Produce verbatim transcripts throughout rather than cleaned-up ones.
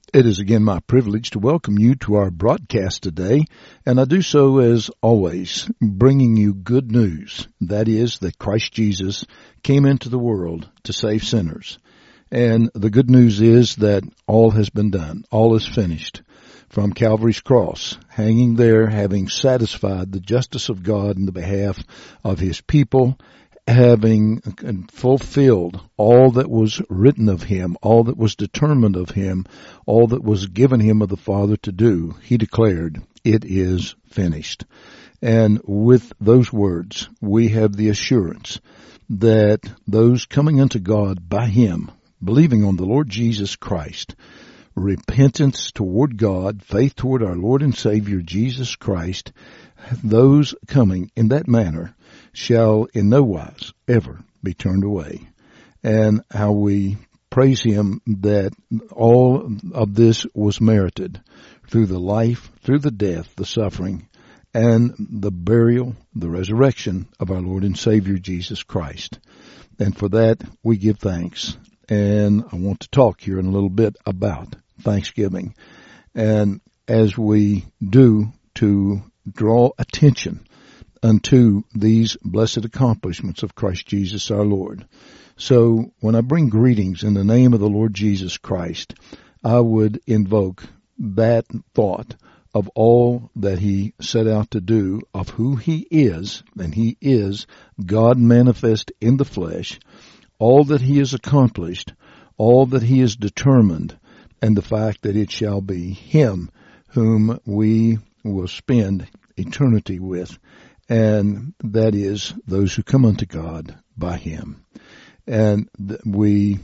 It is again my privilege to welcome you to our broadcast today, and I do so as always, bringing you good news. That is that Christ Jesus came into the world to save sinners. And the good news is that all has been done. All is finished. From Calvary's cross, hanging there, having satisfied the justice of God in the behalf of his people, having fulfilled all that was written of him, all that was determined of him, all that was given him of the Father to do, he declared, "It is finished." And with those words, we have the assurance that those coming unto God by him, believing on the Lord Jesus Christ, repentance toward God, faith toward our Lord and Savior Jesus Christ, those coming in that manner shall in no wise ever be turned away. And how we praise him that all of this was merited through the life, through the death, the suffering, and the burial, the resurrection of our Lord and Savior Jesus Christ. And for that we give thanks. And I want to talk here in a little bit about Thanksgiving. And as we do, to draw attention unto these blessed accomplishments of Christ Jesus our Lord. So when I bring greetings in the name of the Lord Jesus Christ, I would invoke that thought of all that he set out to do, of who he is, and he is God manifest in the flesh, all that he has accomplished, all that he has determined, and the fact that it shall be him whom we will spend eternity with, and that is those who come unto God by him. And we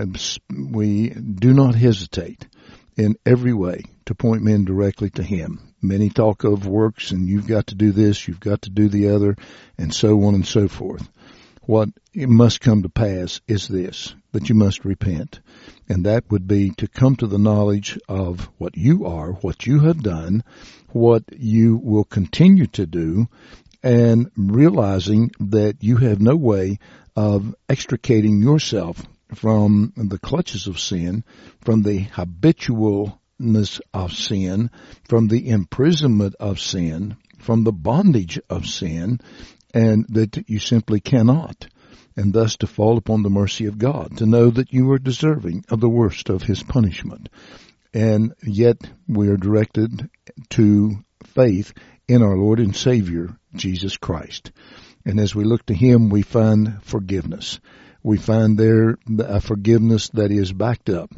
we do not hesitate in every way to point men directly to him. Many talk of works, and you've got to do this, you've got to do the other, and so on and so forth. What must come to pass is this, that you must repent. And that would be to come to the knowledge of what you are, what you have done, what you will continue to do, and realizing that you have no way of extricating yourself from the clutches of sin, from the habitualness of sin, from the imprisonment of sin, from the bondage of sin, and that you simply cannot. And thus to fall upon the mercy of God, to know that you are deserving of the worst of his punishment. And yet we are directed to faith in our Lord and Savior, Jesus Christ. And as we look to him, we find forgiveness. We find there a forgiveness that is backed up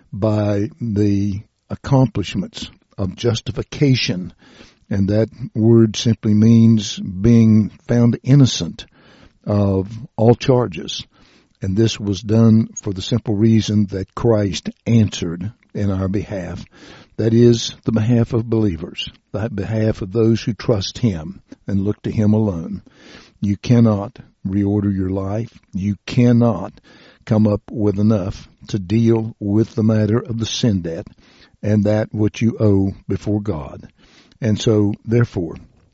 by the accomplishments of justification. And that word simply means being found innocent of all charges. And this was done for the simple reason that Christ answered in our behalf. That is, the behalf of believers, the behalf of those who trust him and look to him alone. You cannot reorder your life. You cannot come up with enough to deal with the matter of the sin debt and that which you owe before God. And so, therefore,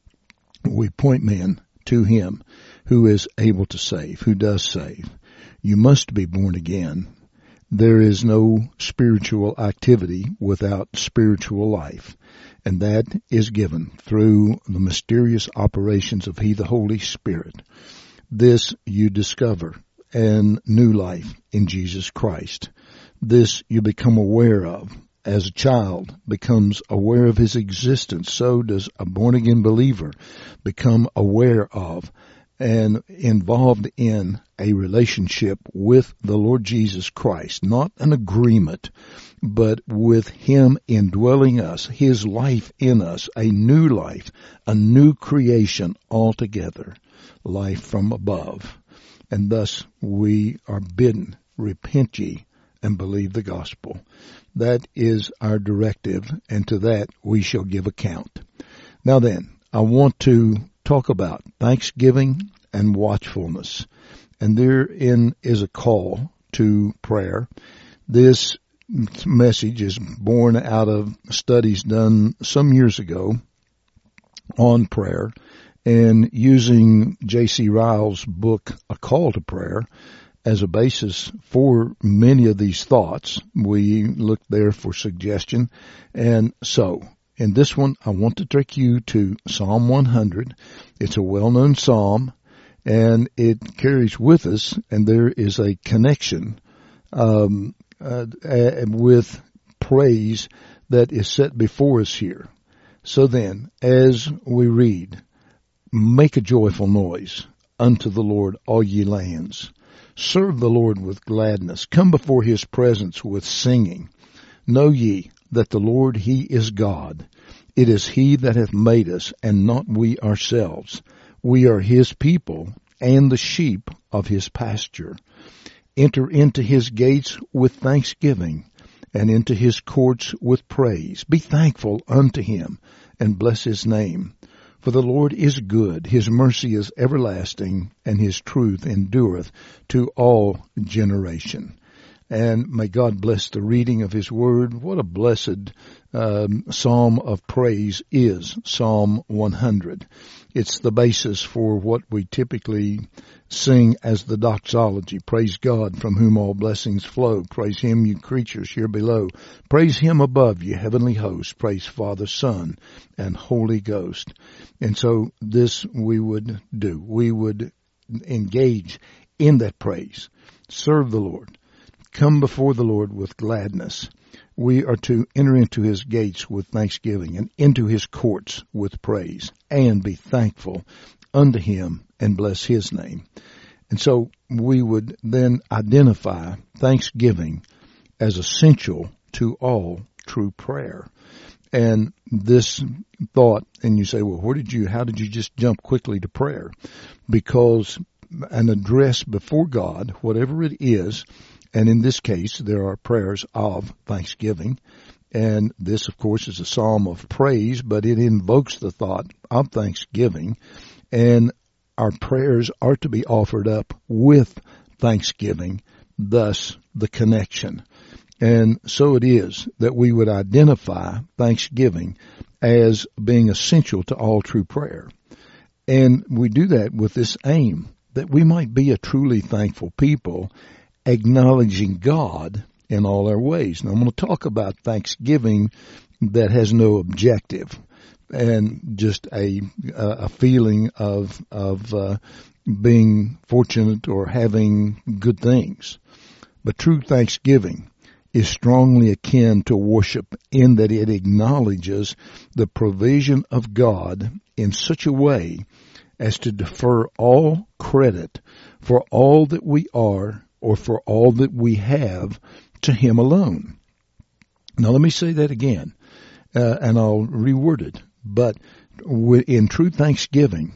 we point men to him who is able to save, who does save. You must be born again. There is no spiritual activity without spiritual life, and that is given through the mysterious operations of he, the Holy Spirit. This you discover in new life in Jesus Christ. This you become aware of. As a child becomes aware of his existence, so does a born-again believer become aware of and involved in a relationship with the Lord Jesus Christ, not an agreement, but with him indwelling us, his life in us, a new life, a new creation altogether, life from above. And thus we are bidden, repent ye and believe the gospel. That is our directive, and to that we shall give account. Now then, I want to talk about thanksgiving and watchfulness. And therein is a call to prayer. This message is born out of studies done some years ago on prayer, and using J C Ryle's book, A Call to Prayer, as a basis for many of these thoughts. We looked there for suggestion. And so, in this one, I want to take you to Psalm one hundred. It's a well-known psalm, and it carries with us, and there is a connection um, uh, with praise that is set before us here. So then, as we read, make a joyful noise unto the Lord, all ye lands. Serve the Lord with gladness. Come before his presence with singing. Know ye that the Lord, he is God. It is he that hath made us, and not we ourselves. We are his people, and the sheep of his pasture. Enter into his gates with thanksgiving, and into his courts with praise. Be thankful unto him, and bless his name. For the Lord is good, his mercy is everlasting, and his truth endureth to all generation. And may God bless the reading of his word. What a blessed um, psalm of praise is Psalm one hundred. It's the basis for what we typically sing as the doxology. Praise God, from whom all blessings flow. Praise him, you creatures here below. Praise him above, you heavenly hosts. Praise Father, Son, and Holy Ghost. And so this we would do. We would engage in that praise. Serve the Lord. Come before the Lord with gladness. We are to enter into his gates with thanksgiving, and into his courts with praise, and be thankful unto him, and bless his name. And so we would then identify thanksgiving as essential to all true prayer. And this thought, and you say, well, where did you, how did you just jump quickly to prayer? Because an address before God, whatever it is, and in this case, there are prayers of thanksgiving. And this, of course, is a psalm of praise, but it invokes the thought of thanksgiving. And our prayers are to be offered up with thanksgiving, thus the connection. And so it is that we would identify thanksgiving as being essential to all true prayer. And we do that with this aim, that we might be a truly thankful people, acknowledging God in all our ways. Now, I'm going to talk about thanksgiving that has no objective and just a a feeling of of uh, being fortunate or having good things. But true thanksgiving is strongly akin to worship in that it acknowledges the provision of God in such a way as to defer all credit for all that we are or for all that we have to him alone. Now let me say that again, uh, and I'll reword it. But in true thanksgiving,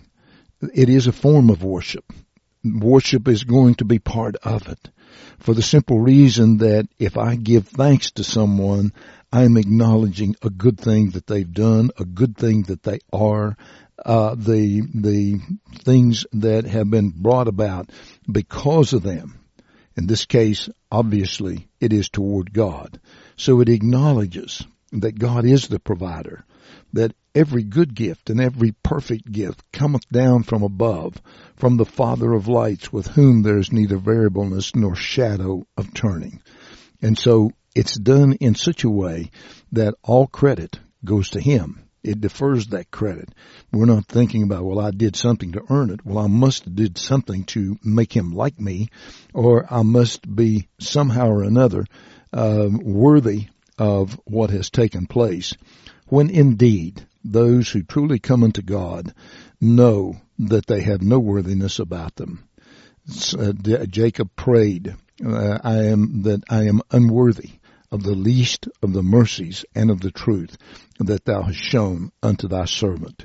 it is a form of worship. Worship is going to be part of it, for the simple reason that if I give thanks to someone, I'm acknowledging a good thing that they've done, a good thing that they are, uh, the the things that have been brought about because of them. In this case, obviously, it is toward God. So it acknowledges that God is the provider, that every good gift and every perfect gift cometh down from above, from the Father of lights, with whom there is neither variableness nor shadow of turning. And so it's done in such a way that all credit goes to him. It defers that credit. We're not thinking about, well, I did something to earn it. Well, I must have did something to make him like me, or I must be somehow or another uh, worthy of what has taken place. When indeed those who truly come unto God know that they have no worthiness about them. Uh, Jacob prayed, uh, I am that I am unworthy of the least of the mercies and of the truth that thou hast shown unto thy servant.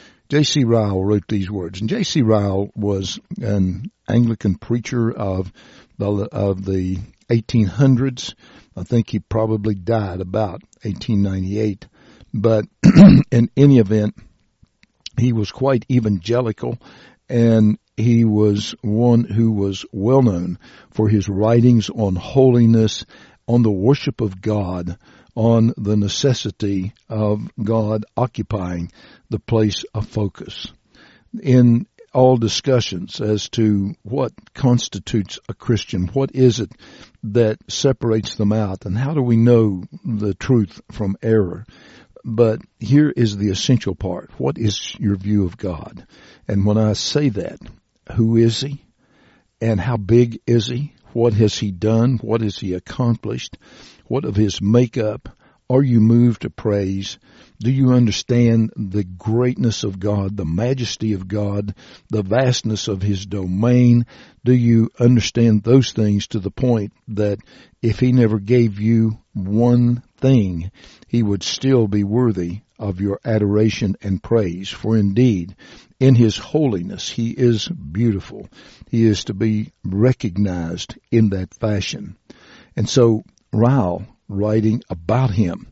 J C Ryle wrote these words, and J C Ryle was an Anglican preacher of the, of the eighteen hundreds. I think he probably died about eighteen ninety-eight, but in any event, he was quite evangelical, and he was one who was well known for his writings on holiness, on the worship of God, on the necessity of God occupying the place of focus. In all discussions as to what constitutes a Christian. What is it that separates them out, and how do we know the truth from error? But here is the essential part. What is your view of God? And when I say that, who is he? And how big is he? What has he done? What has he accomplished? What of his makeup? Are you moved to praise? Do you understand the greatness of God, the majesty of God, the vastness of his domain? Do you understand those things to the point that if he never gave you one thing, he would still be worthy of your adoration and praise? For indeed, in his holiness, he is beautiful. He is to be recognized in that fashion. And so Ryle, writing about him,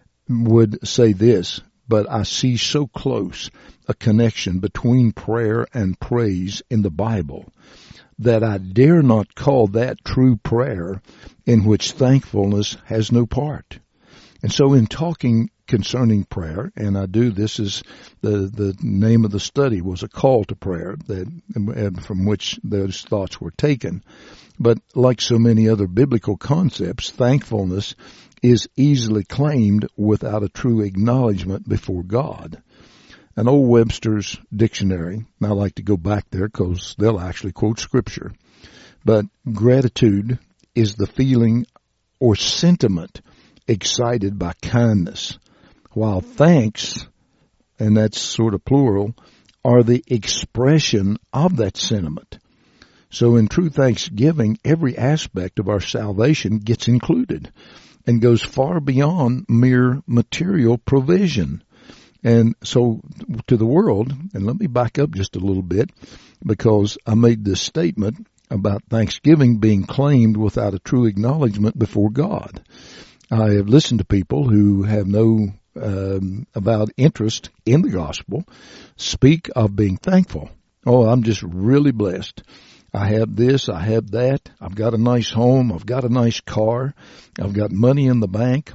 would say this, but I see so close a connection between prayer and praise in the Bible that I dare not call that true prayer in which thankfulness has no part. And so in talking concerning prayer, and I do, this is the, the name of the study was a call to prayer, that and from which those thoughts were taken. But like so many other biblical concepts, thankfulness is easily claimed without a true acknowledgement before God. An old Webster's dictionary, and I like to go back there because they'll actually quote Scripture, but gratitude is the feeling or sentiment excited by kindness, while thanks, and that's sort of plural, are the expression of that sentiment. So in true thanksgiving, every aspect of our salvation gets included and goes far beyond mere material provision. And so to the world, and let me back up just a little bit, because I made this statement about thanksgiving being claimed without a true acknowledgement before God. I have listened to people who have no um, avowed interest in the gospel speak of being thankful. Oh, I'm just really blessed. I have this, I have that, I've got a nice home, I've got a nice car, I've got money in the bank.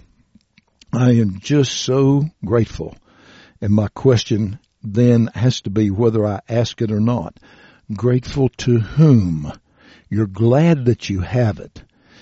I am just so grateful. And my question then has to be whether I ask it or not. Grateful to whom? You're glad that you have it.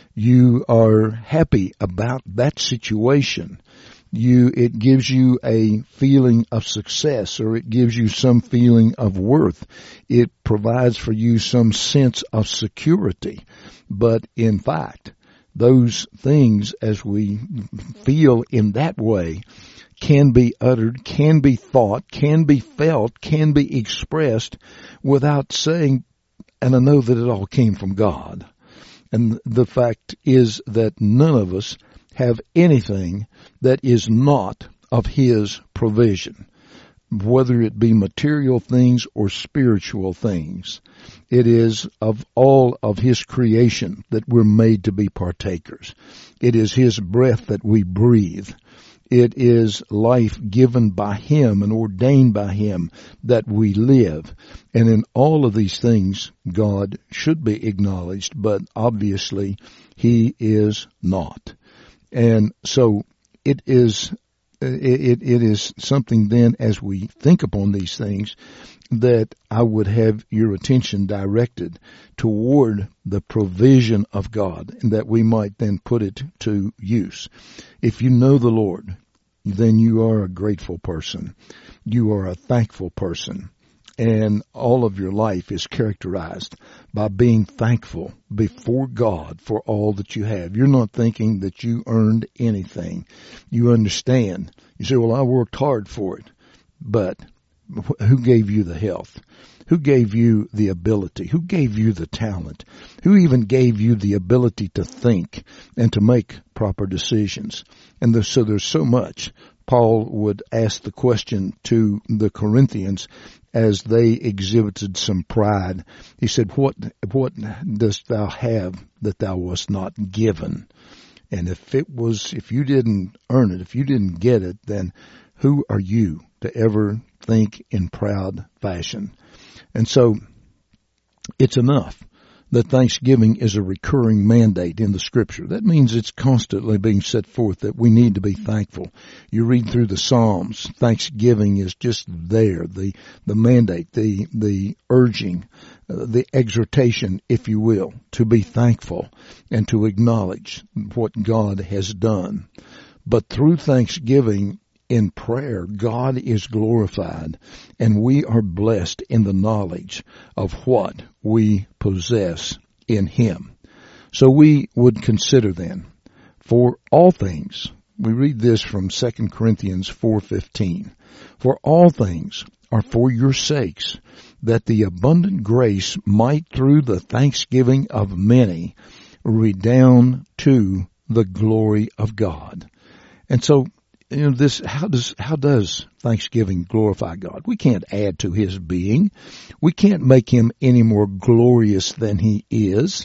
You are happy about that situation. You, it gives you a feeling of success, or it gives you some feeling of worth. It provides for you some sense of security. But in fact, those things, as we feel in that way, can be uttered, can be thought, can be felt, can be expressed without saying, and I know that it all came from God. And the fact is that none of us have anything that is not of his provision, whether it be material things or spiritual things. It is of all of his creation that we're made to be partakers. It is his breath that we breathe. It is life given by him and ordained by him that we live. And in all of these things, God should be acknowledged, but obviously he is not. And so it is, it, it is something then, as we think upon these things, that I would have your attention directed toward the provision of God, and that we might then put it to use. If you know the Lord, then you are a grateful person. You are a thankful person. And all of your life is characterized by being thankful before God for all that you have. You're not thinking that you earned anything. You understand. You say, well, I worked hard for it. But who gave you the health? Who gave you the ability? Who gave you the talent? Who even gave you the ability to think and to make proper decisions? And there's, so there's so much. Paul would ask the question to the Corinthians as they exhibited some pride. He said, what, what dost thou have that thou wast not given? And if it was, if you didn't earn it, if you didn't get it, then who are you to ever think in proud fashion? And so it's enough that thanksgiving is a recurring mandate in the Scripture. That means it's constantly being set forth that we need to be thankful. You read through the Psalms, thanksgiving is just there, the the mandate, the the urging, uh, the exhortation, if you will, to be thankful and to acknowledge what God has done. But through thanksgiving, in prayer, God is glorified, and we are blessed in the knowledge of what we possess in Him. So we would consider then, for all things, we read this from Second Corinthians four fifteen, for all things are for your sakes, that the abundant grace might through the thanksgiving of many redound to the glory of God. And so, you know, this, how does, how does thanksgiving glorify God? We can't add to His being. We can't make Him any more glorious than He is.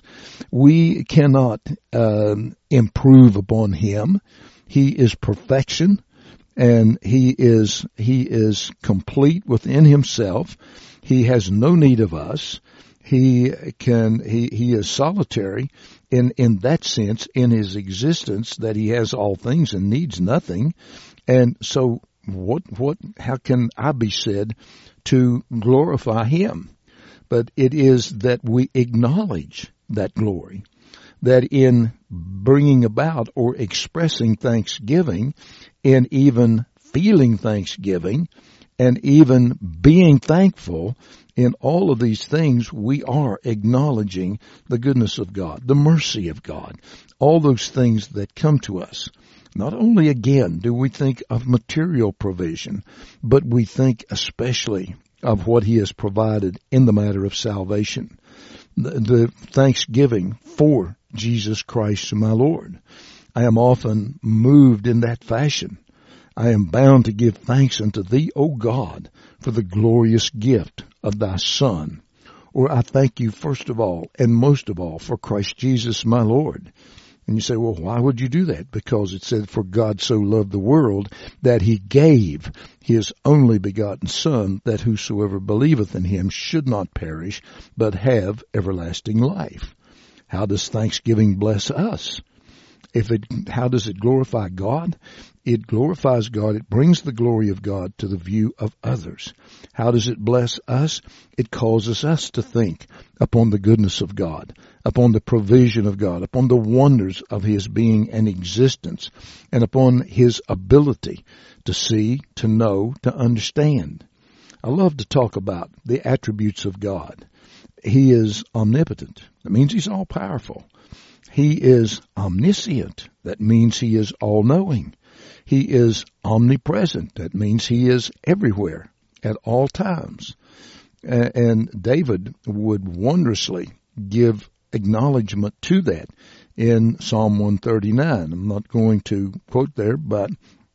We cannot, um, improve upon Him. He is perfection, and He is, He is complete within Himself. He has no need of us. He can, he, he is solitary in, in that sense in His existence, that He has all things and needs nothing. And so what, what, how can I be said to glorify Him? But it is that we acknowledge that glory, that in bringing about or expressing thanksgiving, in even feeling thanksgiving, and even being thankful, in all of these things, we are acknowledging the goodness of God, the mercy of God, all those things that come to us. Not only, again, do we think of material provision, but we think especially of what He has provided in the matter of salvation. The, the thanksgiving for Jesus Christ, my Lord. I am often moved in that fashion. I am bound to give thanks unto Thee, O God, for the glorious gift of Thy Son. Or I thank You first of all and most of all for Christ Jesus my Lord. And you say, well, why would you do that? Because it said, for God so loved the world that He gave His only begotten Son, that whosoever believeth in Him should not perish, but have everlasting life. How does thanksgiving bless us? If it, how does it glorify God? It glorifies God. It brings the glory of God to the view of others. How does it bless us? It causes us to think upon the goodness of God, upon the provision of God, upon the wonders of His being and existence, and upon His ability to see, to know, to understand. I love to talk about the attributes of God. He is omnipotent. That means He's all-powerful. He is omniscient. That means He is all-knowing. He is omnipresent. That means He is everywhere at all times. And David would wondrously give acknowledgement to that in Psalm one thirty-nine. I'm not going to quote there, but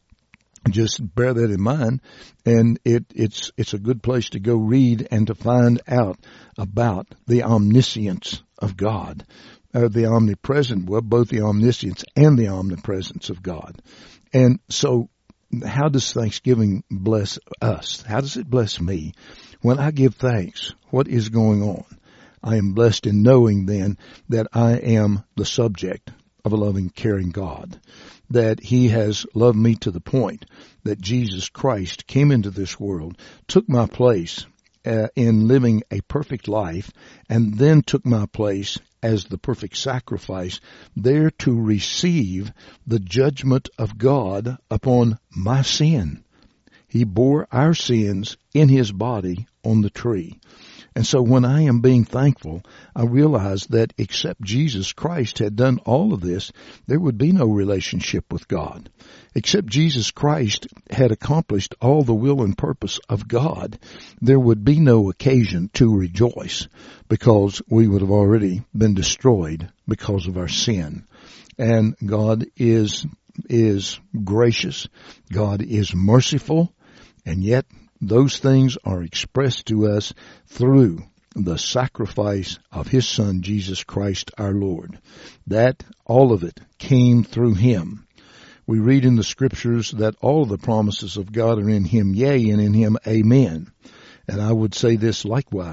just bear that in mind. And it, it's, it's a good place to go read and to find out about the omniscience of God. Uh, the omnipresent, well, both the omniscience and the omnipresence of God. And so how does thanksgiving bless us? How does it bless me? When I give thanks, what is going on? I am blessed in knowing then that I am the subject of a loving, caring God, that He has loved me to the point that Jesus Christ came into this world, took my place uh, in living a perfect life, and then took my place as the perfect sacrifice, there to receive the judgment of God upon my sin. He bore our sins in His body on the tree. And so when I am being thankful, I realize that except Jesus Christ had done all of this, there would be no relationship with God. Except Jesus Christ had accomplished all the will and purpose of God, there would be no occasion to rejoice, because we would have already been destroyed because of our sin. And God is, is gracious. God is merciful. And yet those things are expressed to us through the sacrifice of His Son, Jesus Christ our Lord. That, all of it, came through Him. We read in the Scriptures that all the promises of God are in Him, yea, and in Him, amen. And I would say this likewise.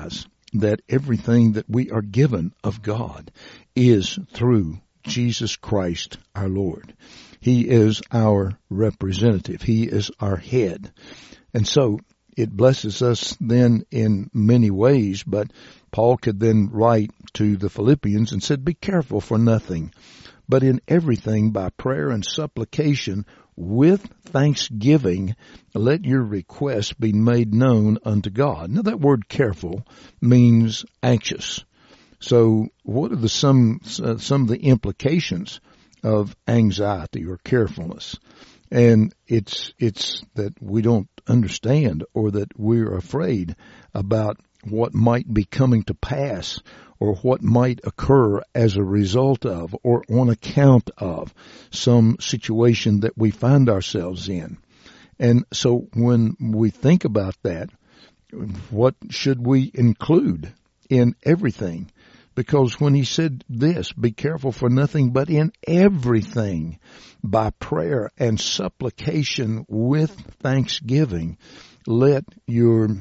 that everything that we are given of God is through Jesus Christ our Lord. He is our representative. He is our head. And so it blesses us then in many ways, but Paul could then write to the Philippians and said, be careful for nothing, but in everything by prayer and supplication with thanksgiving, let your requests be made known unto God. Now that word careful means anxious. So what are the some, uh, some of the implications of anxiety or carefulness? And it's, it's that we don't understand or that we're afraid about what might be coming to pass or what might occur as a result of or on account of some situation that we find ourselves in. And so when we think about that, what should we include in everything? Because when he said this, be careful for nothing, but in everything by prayer and supplication with thanksgiving, let your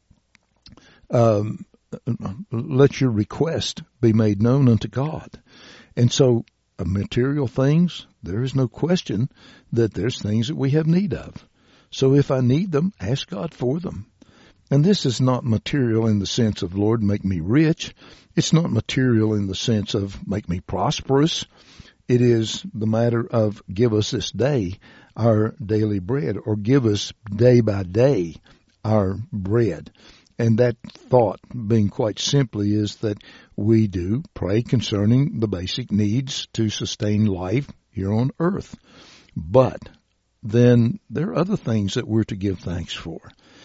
um, let your request be made known unto God. And so uh, material things, there is no question that there's things that we have need of. So if I need them, ask God for them. And this is not material in the sense of, Lord, make me rich. It's not material in the sense of make me prosperous. It is the matter of give us this day our daily bread, or give us day by day our bread. And that thought, being quite simply, is that we do pray concerning the basic needs to sustain life here on earth. But then there are other things that we're to give thanks for.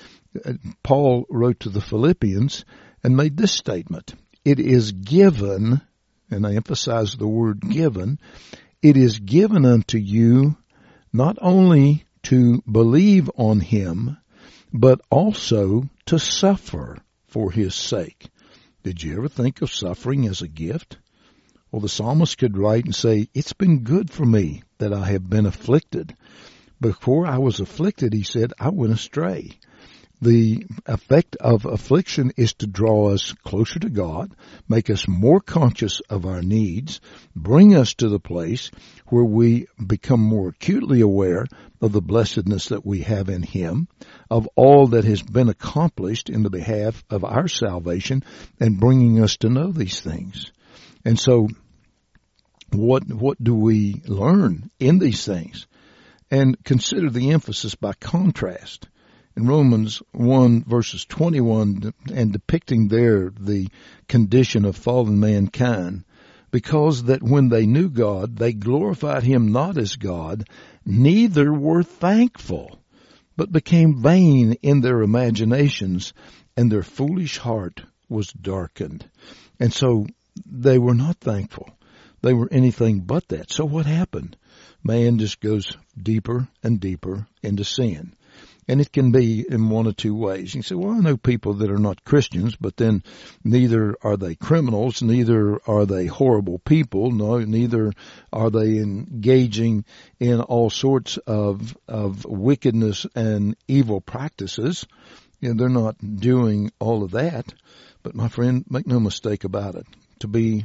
Paul wrote to the Philippians and made this statement. It is given, and I emphasize the word given, it is given unto you not only to believe on him, but also to suffer for his sake. Did you ever think of suffering as a gift? Well, the psalmist could write and say, it's been good for me that I have been afflicted. Before I was afflicted, he said, I went astray. The effect of affliction is to draw us closer to God, make us more conscious of our needs, bring us to the place where we become more acutely aware of the blessedness that we have in him, of all that has been accomplished in the behalf of our salvation, and bringing us to know these things. And so what, what do we learn in these things? And consider the emphasis by contrast. In Romans one verses twenty-one, and depicting there the condition of fallen mankind, because that when they knew God, they glorified him not as God, neither were thankful, but became vain in their imaginations, and their foolish heart was darkened. And so they were not thankful. They were anything but that. So what happened? Man just goes deeper and deeper into sin. And it can be in one of two ways. You say, well, I know people that are not Christians, but then neither are they criminals, neither are they horrible people, no, neither are they engaging in all sorts of, of wickedness and evil practices. You know, they're not doing all of that. But my friend, make no mistake about it. To be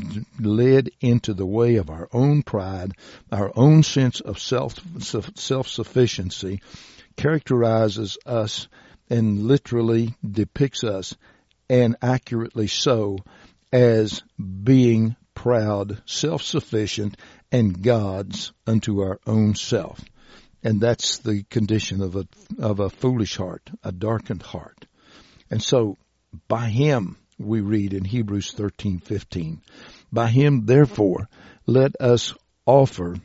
led into the way of our own pride, our own sense of self, self-sufficiency, characterizes us and literally depicts us, and accurately so, as being proud, self-sufficient, and gods unto our own self. And that's the condition of a, of a foolish heart, a darkened heart. And so, by him, we read in Hebrews thirteen fifteen, by him, therefore, let us offer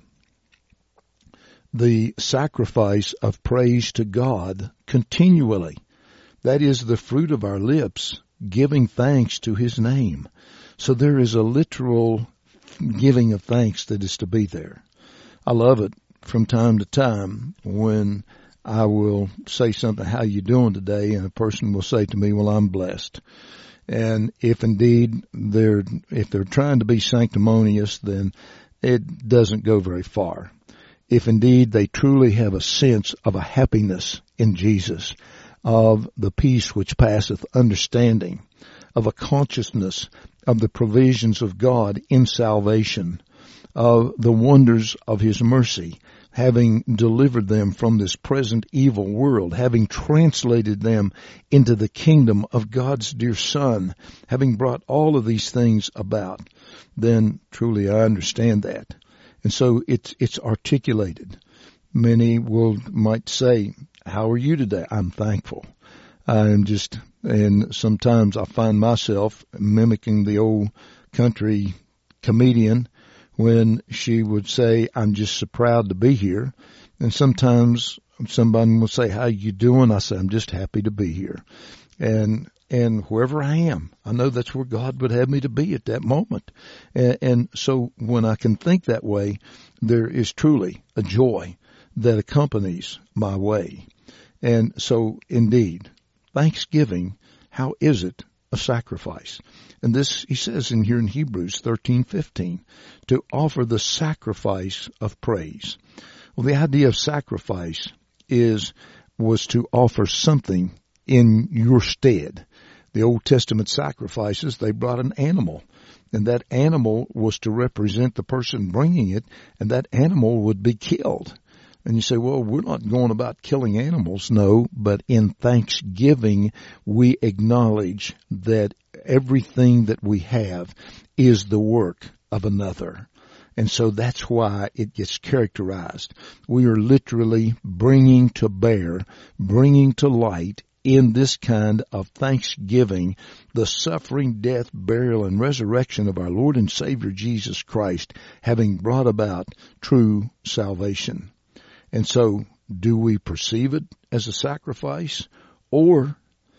the sacrifice of praise to God continually. That is the fruit of our lips, giving thanks to his name. So there is a literal giving of thanks that is to be there. I love it from time to time when I will say something, how you doing today? And a person will say to me, well, I'm blessed. And if indeed they're, if they're trying to be sanctimonious, then it doesn't go very far. If indeed they truly have a sense of a happiness in Jesus, of the peace which passeth understanding, of a consciousness of the provisions of God in salvation, of the wonders of His mercy, having delivered them from this present evil world, having translated them into the kingdom of God's dear Son, having brought all of these things about, then truly I understand that. And so it's, it's articulated. Many will, might say, how are you today? I'm thankful. I'm just, and sometimes I find myself mimicking the old country comedian when she would say, I'm just so proud to be here. And sometimes somebody will say, how you doing? I say, I'm just happy to be here. And, and wherever I am, I know that's where God would have me to be at that moment. And, and so when I can think that way, there is truly a joy that accompanies my way. And so indeed, thanksgiving, how is it a sacrifice? And this, he says in here in Hebrews thirteen fifteen, to offer the sacrifice of praise. Well, the idea of sacrifice is, was to offer something in your stead. The Old Testament sacrifices, they brought an animal, and that animal was to represent the person bringing it, and that animal would be killed. And you say, well, we're not going about killing animals. No, but in thanksgiving, we acknowledge that everything that we have is the work of another. And so that's why it gets characterized. We are literally bringing to bear, bringing to light in this kind of thanksgiving the suffering, death, burial, and resurrection of our Lord and Savior Jesus Christ, having brought about true salvation. And so, do we perceive it as a sacrifice, or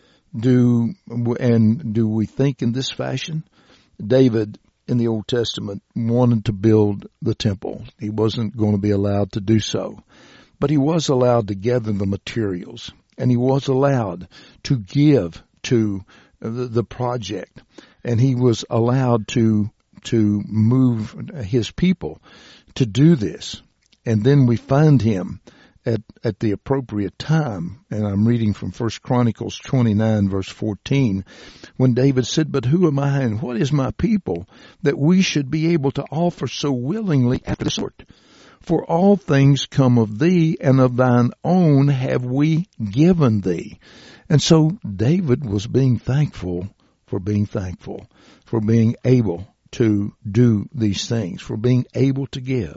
do, and do we think in this fashion? David in the Old Testament wanted to build the temple. He wasn't going to be allowed to do so, but he was allowed to gather the materials, and he was allowed to give to the, the project, and he was allowed to, to move his people to do this. And then we find him at, at the appropriate time. And I'm reading from First Chronicles twenty-nine, verse fourteen, when David said, but who am I and what is my people that we should be able to offer so willingly after this sort? For all things come of thee, and of thine own have we given thee. And so David was being thankful for being thankful, for being able to do these things, for being able to give.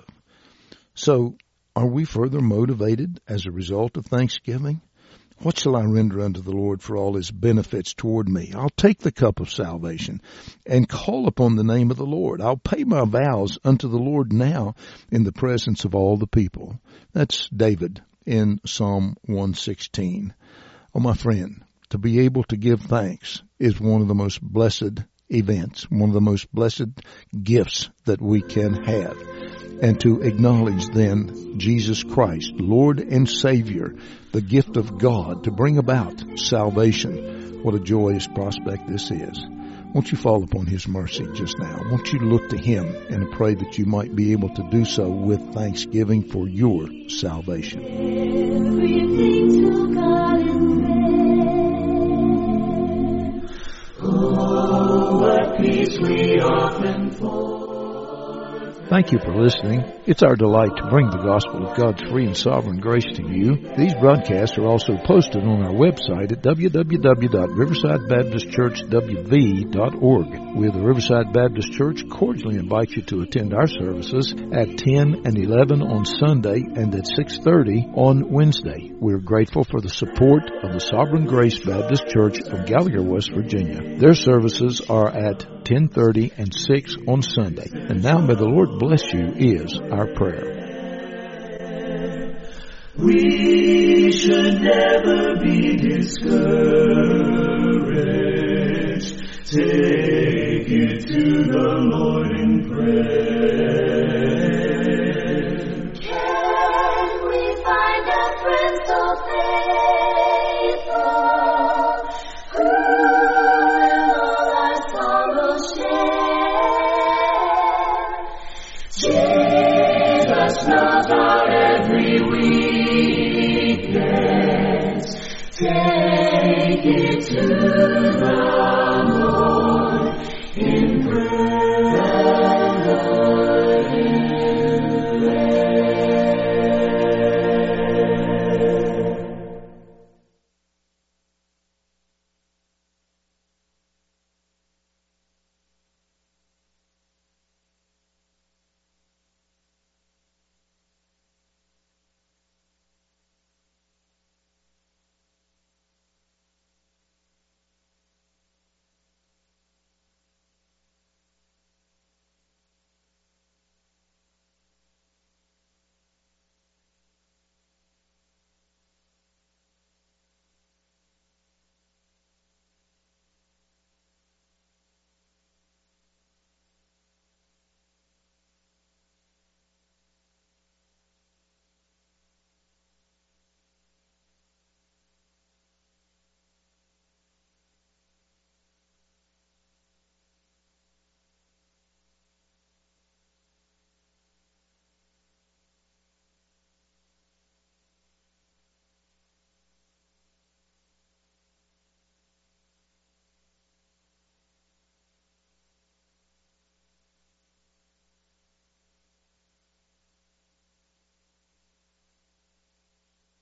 So, are we further motivated as a result of thanksgiving? What shall I render unto the Lord for all His benefits toward me? I'll take the cup of salvation and call upon the name of the Lord. I'll pay my vows unto the Lord now in the presence of all the people. That's David in Psalm one sixteen. Oh, my friend, to be able to give thanks is one of the most blessed events, one of the most blessed gifts that we can have. And to acknowledge then Jesus Christ, Lord and Savior, the gift of God to bring about salvation. What a joyous prospect this is. Won't you fall upon His mercy just now? Won't you look to Him and pray that you might be able to do so with thanksgiving for your salvation? Everything to God in prayer. Oh, what peace we often fall. Thank you for listening. It's our delight to bring the gospel of God's free and sovereign grace to you. These broadcasts are also posted on our website at w w w dot riverside baptist church w v dot org. We of the Riverside Baptist Church cordially invite you to attend our services at ten and eleven on Sunday and at six thirty on Wednesday. We're grateful for the support of the Sovereign Grace Baptist Church of Gallagher, West Virginia. Their services are at ten thirty and six on Sunday. And now may the Lord bless you is our prayer. We should never be discouraged. Take it to the Lord in prayer. Can we find a friend so faithful who will all our sorrows share? Jesus knows our every weakness. Take it to the